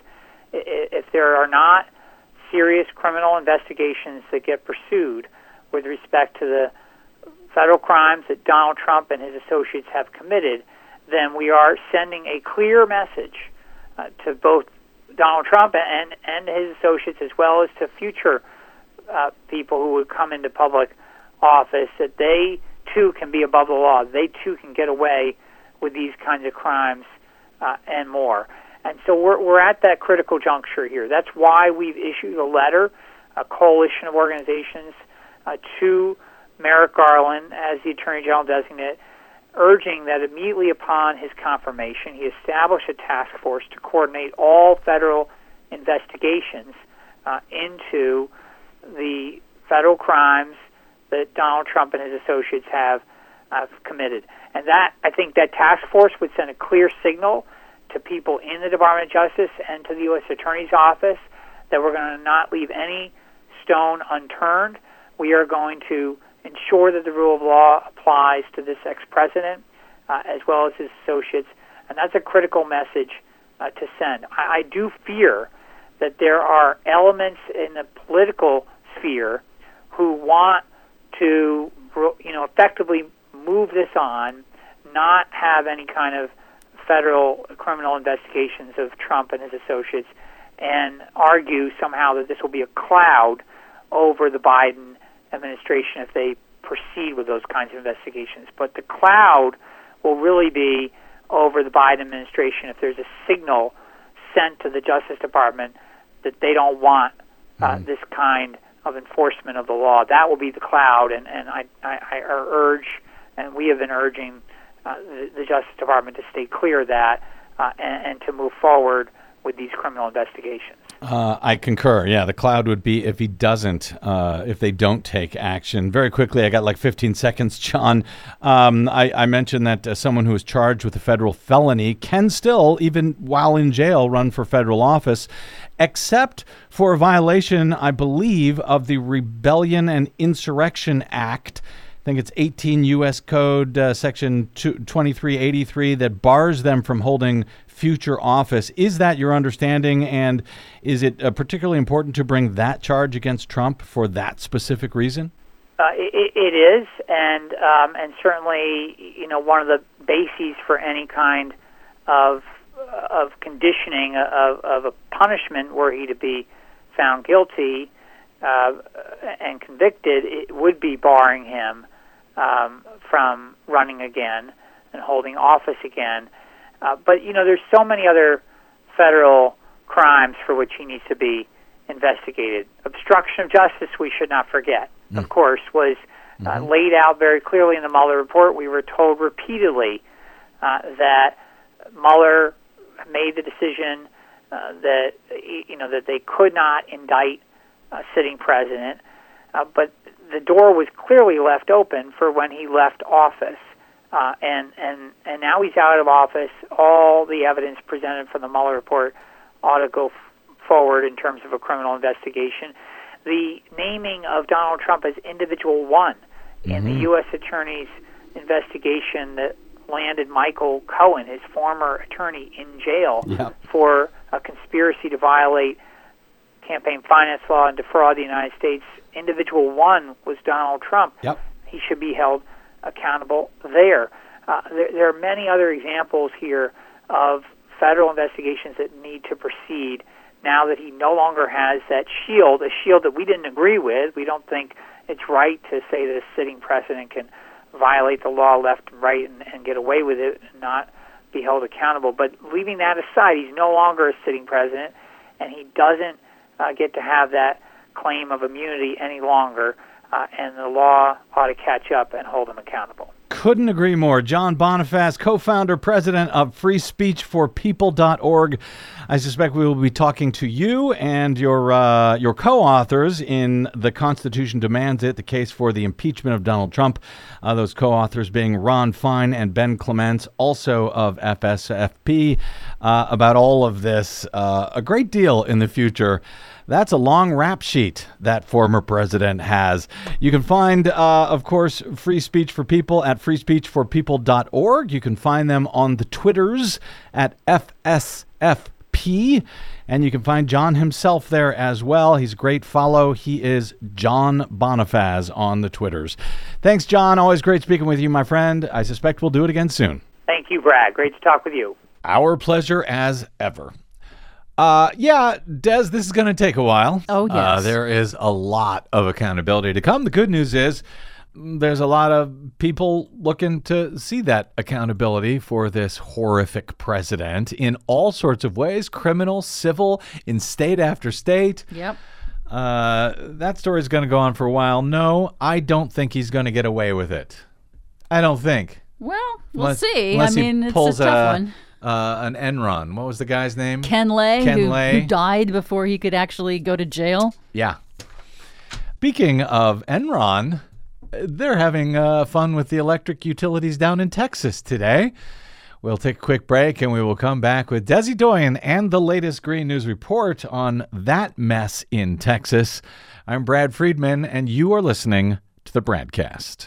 Speaker 6: if there are not serious criminal investigations that get pursued with respect to the federal crimes that Donald Trump and his associates have committed, then we are sending a clear message uh, to both Donald Trump and, and his associates, as well as to future uh, people who would come into public office, that they too can be above the law. They too can get away with these kinds of crimes uh, and more. And so we're we're at that critical juncture here. That's why we've issued a letter, a coalition of organizations, uh, to Merrick Garland as the Attorney General designate, urging that immediately upon his confirmation, he establish a task force to coordinate all federal investigations uh, into the federal crimes that Donald Trump and his associates have uh, committed. And that, I think that task force would send a clear signal to people in the Department of Justice and to the U S Attorney's Office that we're going to not leave any stone unturned. We are going to ensure that the rule of law applies to this ex-president uh, as well as his associates, and that's a critical message uh, to send. I, I do fear that there are elements in the political sphere who want to, you know, effectively move this on, not have any kind of federal criminal investigations of Trump and his associates, and argue somehow that this will be a cloud over the Biden administration if they proceed with those kinds of investigations. But the cloud will really be over the Biden administration if there's a signal sent to the Justice Department that they don't want uh, mm. this kind of enforcement of the law. That will be the cloud, and, and I, I, I urge, and we have been urging uh, the, the Justice Department to stay clear of that uh, and, and to move forward with these criminal investigations.
Speaker 2: Uh, I concur. Yeah, the cloud would be if he doesn't, uh, if they don't take action. Very quickly, I got like fifteen seconds, John. Um, I, I mentioned that uh, someone who is charged with a federal felony can still, even while in jail, run for federal office, except for a violation, I believe, of the Rebellion and Insurrection Act. I think it's eighteen U S Code uh, Section twenty-three eighty-three that bars them from holding future office. Is that your understanding, and is it uh, particularly important to bring that charge against Trump for that specific reason?
Speaker 6: Uh, it, it is, and um, and certainly, you know, one of the bases for any kind of of conditioning of, of a punishment were he to be found guilty uh, and convicted, it would be barring him um, from running again and holding office again. Uh, but, you know, there's so many other federal crimes for which he needs to be investigated. Obstruction of justice, we should not forget, mm. of course, was uh, mm-hmm. laid out very clearly in the Mueller report. We were told repeatedly uh, that Mueller made the decision uh, that, you know, that they could not indict a sitting president, uh, but the door was clearly left open for when he left office Uh, and, and, and now he's out of office. All the evidence presented from the Mueller report ought to go f- forward in terms of a criminal investigation. The naming of Donald Trump as individual one mm-hmm. in the U S Attorney's investigation that landed Michael Cohen, his former attorney, in jail
Speaker 2: yep.
Speaker 6: for a conspiracy to violate campaign finance law and defraud the United States. Individual one was Donald Trump.
Speaker 2: Yep.
Speaker 6: He should be held accountable there. Uh, there. There are many other examples here of federal investigations that need to proceed now that he no longer has that shield, a shield that we didn't agree with. We don't think it's right to say that a sitting president can violate the law left and right and, and get away with it and not be held accountable. But leaving that aside, he's no longer a sitting president, and he doesn't uh, get to have that claim of immunity any longer. Uh, and the law ought to catch up and hold him accountable.
Speaker 2: Couldn't agree more. John Bonifaz, co-founder, president of free speech for people dot org. I suspect we will be talking to you and your uh, your co-authors in The Constitution Demands It, the case for the impeachment of Donald Trump. Uh, those co-authors being Ron Fine and Ben Clements, also of F S F P, uh, about all of this. Uh, a great deal in the future. That's a long rap sheet that former president has. You can find, uh, of course, Free Speech for People at free speech for people dot org. You can find them on the Twitters at F S F P. And you can find John himself there as well. He's a great follow. He is John Bonifaz on the Twitters. Thanks, John. Always great speaking with you, my friend. I suspect we'll do it again soon.
Speaker 6: Thank you, Brad. Great to talk with you.
Speaker 2: Our pleasure as ever. Uh, yeah, Des, this is going to take a while.
Speaker 4: Oh, yes.
Speaker 2: Uh, there is a lot of accountability to come. The good news is there's a lot of people looking to see that accountability for this horrific president in all sorts of ways, criminal, civil, in state after state.
Speaker 4: Yep.
Speaker 2: Uh, that story is going to go on for a while. No, I don't think he's going to get away with it. I don't think.
Speaker 4: Well, we'll
Speaker 2: unless,
Speaker 4: see.
Speaker 2: Unless
Speaker 4: I mean,
Speaker 2: he
Speaker 4: it's
Speaker 2: pulls
Speaker 4: a tough
Speaker 2: a,
Speaker 4: one.
Speaker 2: Uh, an Enron. What was the guy's name?
Speaker 4: Ken Lay,
Speaker 2: Ken
Speaker 4: who,
Speaker 2: Lay.
Speaker 4: who died before he could actually go to jail.
Speaker 2: Yeah. Speaking of Enron, they're having uh, fun with the electric utilities down in Texas today. We'll take a quick break and we will come back with Desi Doyen and the latest Green News Report on that mess in Texas. I'm Brad Friedman, and you are listening to the Bradcast.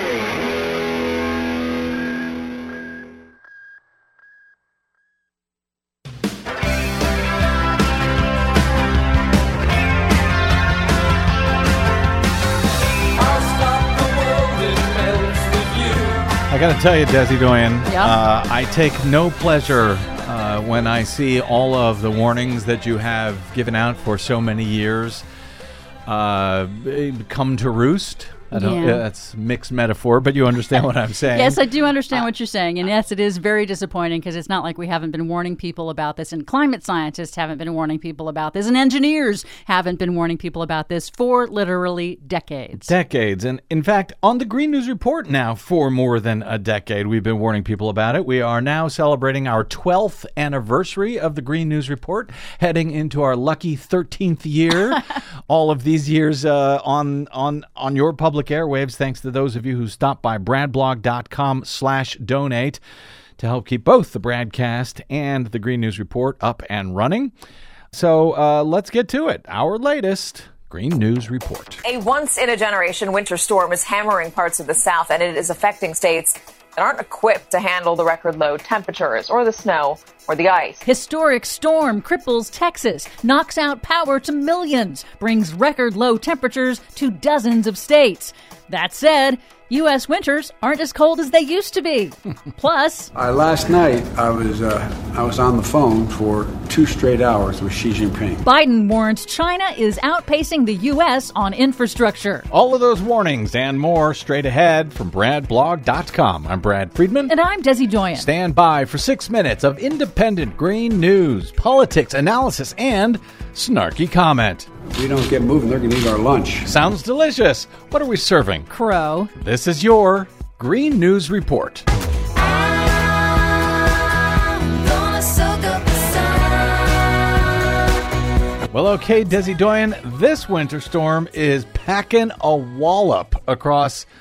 Speaker 2: I got to tell you, Desi Doyen,
Speaker 4: yeah?
Speaker 2: uh, I take no pleasure uh, when I see all of the warnings that you have given out for so many years uh, come to roost. I don't,
Speaker 4: Yeah.
Speaker 2: That's mixed metaphor, but you understand what I'm saying.
Speaker 4: Yes, I do understand what you're saying. And yes, it is very disappointing because it's not like we haven't been warning people about this. And climate scientists haven't been warning people about this. And engineers haven't been warning people about this for literally decades.
Speaker 2: Decades. And in fact, on the Green News Report now, for more than a decade, we've been warning people about it. We are now celebrating our twelfth anniversary of the Green News Report, heading into our lucky thirteenth year. All of these years uh, on, on, on your public airwaves, thanks to those of you who stopped by bradblog.com slash donate to help keep both the Bradcast and the Green News Report up and running. So uh, let's get to it. Our latest Green News Report.
Speaker 7: A once-in-a-generation winter storm is hammering parts of the South, and it is affecting states that aren't equipped to handle the record low temperatures or the snow or the ice.
Speaker 4: Historic storm cripples Texas, knocks out power to millions, brings record low temperatures to dozens of states. That said, U S winters aren't as cold as they used to be. Plus,
Speaker 8: uh, last night I was uh, I was on the phone for two straight hours with Xi Jinping.
Speaker 4: Biden warns China is outpacing the U S on infrastructure.
Speaker 2: All of those warnings and more straight ahead from brad blog dot com. I'm Brad Friedman.
Speaker 4: And I'm Desi Doyen.
Speaker 2: Stand by for six minutes of independent green news, politics, analysis, and snarky comment.
Speaker 8: If we don't get moving, they're going to eat our lunch.
Speaker 2: Sounds delicious. What are we serving?
Speaker 4: Crow.
Speaker 2: This is your Green News Report. Well, okay, Desi Doyen, this winter storm is packing a wallop across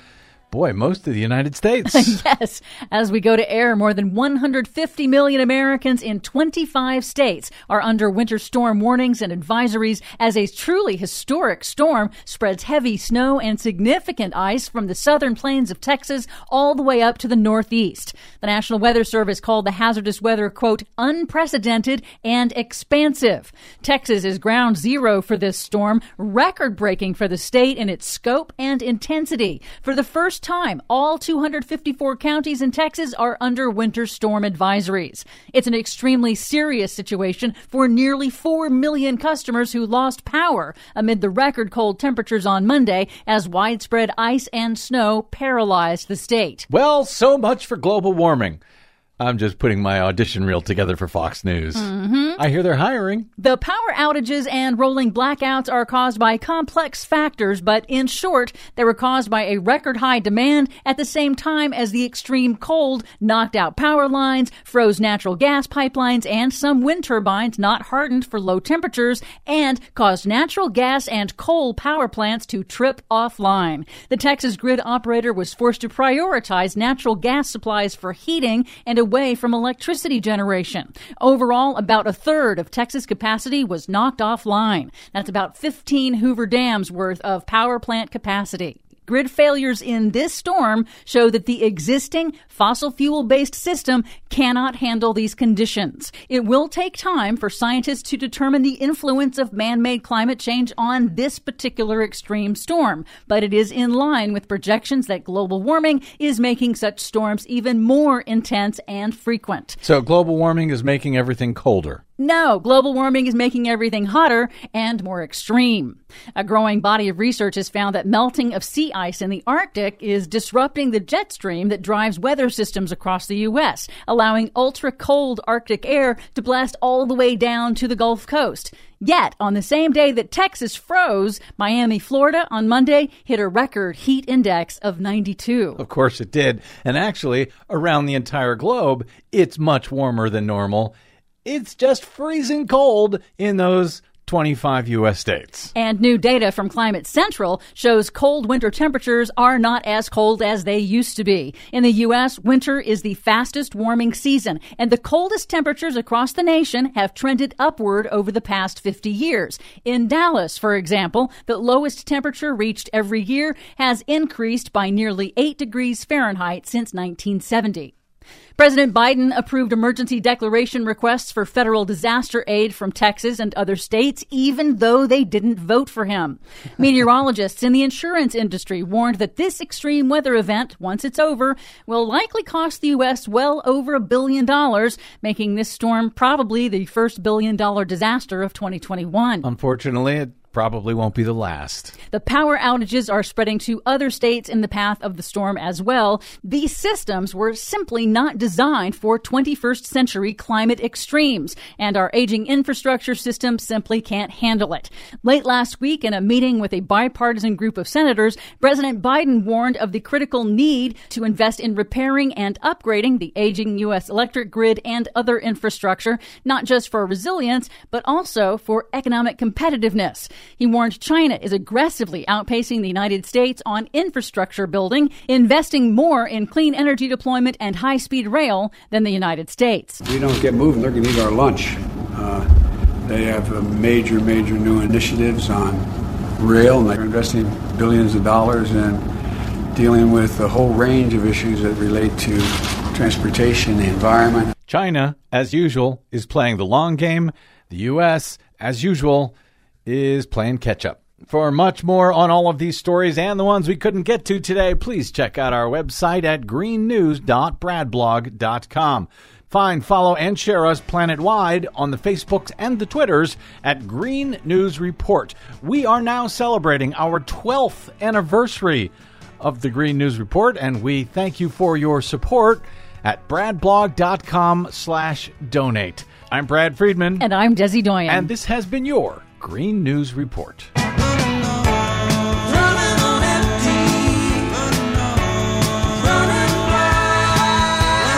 Speaker 2: Boy, most of the United States.
Speaker 4: Yes. As we go to air, more than one hundred fifty million Americans in twenty-five states are under winter storm warnings and advisories as a truly historic storm spreads heavy snow and significant ice from the southern plains of Texas all the way up to the northeast. The National Weather Service called the hazardous weather, quote, unprecedented and expansive. Texas is ground zero for this storm, record-breaking for the state in its scope and intensity. For the first time, all two hundred fifty-four counties in Texas are under winter storm advisories. It's an extremely serious situation for nearly four million customers who lost power amid the record cold temperatures on Monday as widespread ice and snow paralyzed the state.
Speaker 2: Well, so much for global warming. I'm just putting my audition reel together for Fox News.
Speaker 4: Mm-hmm.
Speaker 2: I hear they're hiring.
Speaker 4: The power outages and rolling blackouts are caused by complex factors, but in short, they were caused by a record high demand at the same time as the extreme cold knocked out power lines, froze natural gas pipelines and some wind turbines not hardened for low temperatures, and caused natural gas and coal power plants to trip offline. The Texas grid operator was forced to prioritize natural gas supplies for heating and a away from electricity generation. Overall, about a third of Texas capacity was knocked offline. That's about fifteen Hoover Dams worth of power plant capacity. Grid failures in this storm show that the existing fossil fuel-based system cannot handle these conditions. It will take time for scientists to determine the influence of man-made climate change on this particular extreme storm, but it is in line with projections that global warming is making such storms even more intense and frequent.
Speaker 2: So global warming is making everything colder.
Speaker 4: No, global warming is making everything hotter and more extreme. A growing body of research has found that melting of sea ice in the Arctic is disrupting the jet stream that drives weather systems across the U S, allowing ultra-cold Arctic air to blast all the way down to the Gulf Coast. Yet, on the same day that Texas froze, Miami, Florida, on Monday hit a record heat index of ninety-two.
Speaker 2: Of course it did. And actually, around the entire globe, it's much warmer than normal. It's just freezing cold in those twenty-five U S states.
Speaker 4: And new data from Climate Central shows cold winter temperatures are not as cold as they used to be. In the U S, winter is the fastest warming season, and the coldest temperatures across the nation have trended upward over the past fifty years. In Dallas, for example, the lowest temperature reached every year has increased by nearly eight degrees Fahrenheit since nineteen seventy. President Biden approved emergency declaration requests for federal disaster aid from Texas and other states, even though they didn't vote for him. Meteorologists in the insurance industry warned that this extreme weather event, once it's over, will likely cost the U S well over a billion dollars, making this storm probably the first billion-dollar disaster of twenty twenty-one.
Speaker 2: Unfortunately, it probably won't be the last.
Speaker 4: The power outages are spreading to other states in the path of the storm as well. These systems were simply not designed for twenty-first century climate extremes, and our aging infrastructure system simply can't handle it. Late last week, in a meeting with a bipartisan group of senators, President Biden warned of the critical need to invest in repairing and upgrading the aging U S electric grid and other infrastructure, not just for resilience, but also for economic competitiveness. He warned China is aggressively outpacing the United States on infrastructure building, investing more in clean energy deployment and high-speed rail than the United States.
Speaker 8: If we don't get moving, they're going to eat our lunch. Uh, they have uh, major, major new initiatives on rail, and they're investing billions of dollars in dealing with a whole range of issues that relate to transportation, the environment.
Speaker 2: China, as usual, is playing the long game. The U S, as usual, is playing catch-up. For much more on all of these stories and the ones we couldn't get to today, please check out our website at green news dot brad blog dot com. Find, follow, and share us planet-wide on the Facebooks and the Twitters at Green News Report. We are now celebrating our twelfth anniversary of the Green News Report, and we thank you for your support at brad blog dot com slash donate. I'm Brad Friedman.
Speaker 4: And I'm Desi Doyen.
Speaker 2: And this has been your Green News Report.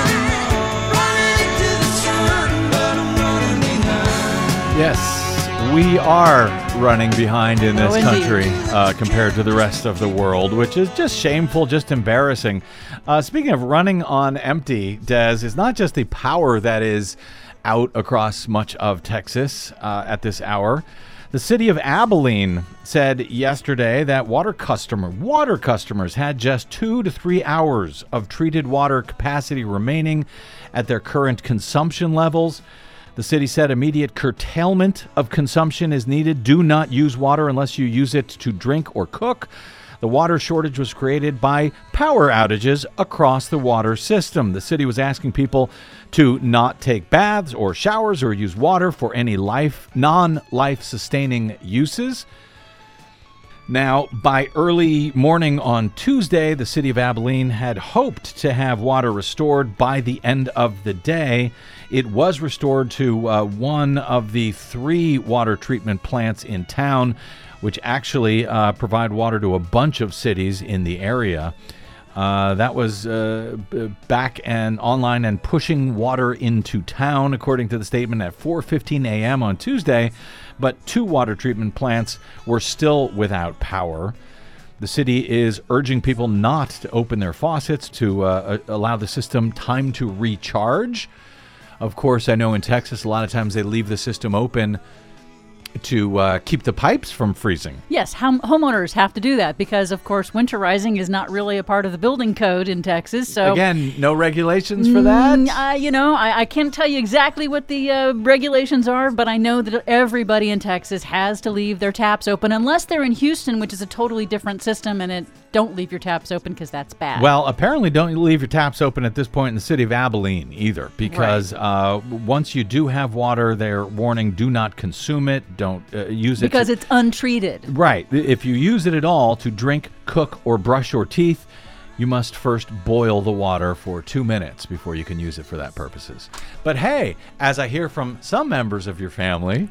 Speaker 2: Yes, we are running behind in this
Speaker 4: Oh, indeed.
Speaker 2: country uh, compared to the rest of the world, which is just shameful, just embarrassing. Uh, speaking of running on empty, Des, it's not just the power that is out across much of Texas uh, at this hour. The city of Abilene said yesterday that water customer water customers had just two to three hours of treated water capacity remaining at their current consumption levels. The city said immediate curtailment of consumption is needed. Do not use water unless you use it to drink or cook. The water shortage was created by power outages across the water system. The city was asking people to not take baths or showers or use water for any life, non-life sustaining uses. Now, by early morning on Tuesday, the city of Abilene had hoped to have water restored by the end of the day. It was restored to uh, one of the three water treatment plants in town, which actually uh, provide water to a bunch of cities in the area. Uh, that was uh, b- back and online and pushing water into town, according to the statement, at four fifteen a.m. on Tuesday. But two water treatment plants were still without power. The city is urging people not to open their faucets to uh, allow the system time to recharge. Of course, I know in Texas, a lot of times they leave the system open to uh, keep the pipes from freezing.
Speaker 4: Yes, home- homeowners have to do that because, of course, winterizing is not really a part of the building code in Texas. So
Speaker 2: again, no regulations for that?
Speaker 4: Mm, uh, you know, I, I can't tell you exactly what the uh, regulations are, but I know that everybody in Texas has to leave their taps open unless they're in Houston, which is a totally different system, and it don't leave your taps open because that's bad.
Speaker 2: Well, apparently don't leave your taps open at this point in the city of Abilene either, because
Speaker 4: Right.
Speaker 2: uh, once you do have water, they're warning do not consume it, don't uh, use it.
Speaker 4: because
Speaker 2: to-
Speaker 4: it's untreated.
Speaker 2: Right. If you use it at all to drink, cook, or brush your teeth, you must first boil the water for two minutes before you can use it for that purposes. But hey, as I hear from some members of your family,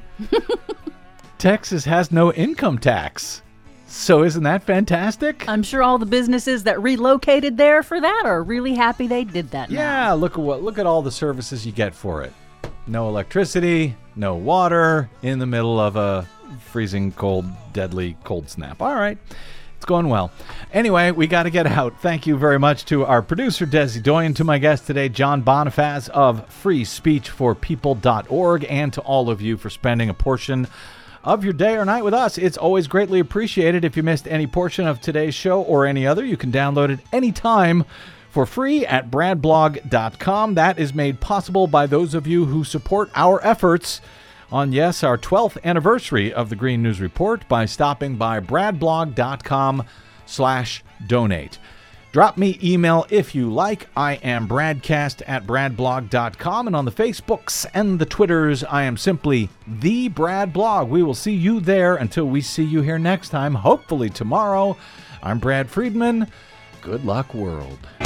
Speaker 2: Texas has no income tax. So isn't that fantastic?
Speaker 4: I'm sure all the businesses that relocated there for that are really happy they did that now.
Speaker 2: Yeah, look at what look at all the services you get for it. No electricity, no water, in the middle of a freezing cold, deadly cold snap. All right. It's going well. Anyway, we got to get out. Thank you very much to our producer, Desi Doyen, to my guest today, John Bonifaz of free speech for people dot org, and to all of you for spending a portion of your day or night with us. It's always greatly appreciated. If you missed any portion of today's show or any other, you can download it anytime for free at brad blog dot com. That is made possible by those of you who support our efforts on, yes, our twelfth anniversary of the Green News Report by stopping by brad blog dot com slash donate. Drop me email if you like. I am Bradcast at brad blog dot com, and on the Facebooks and the Twitters, I am simply The Brad Blog. We will see you there until we see you here next time, hopefully tomorrow. I'm Brad Friedman. Good luck, world.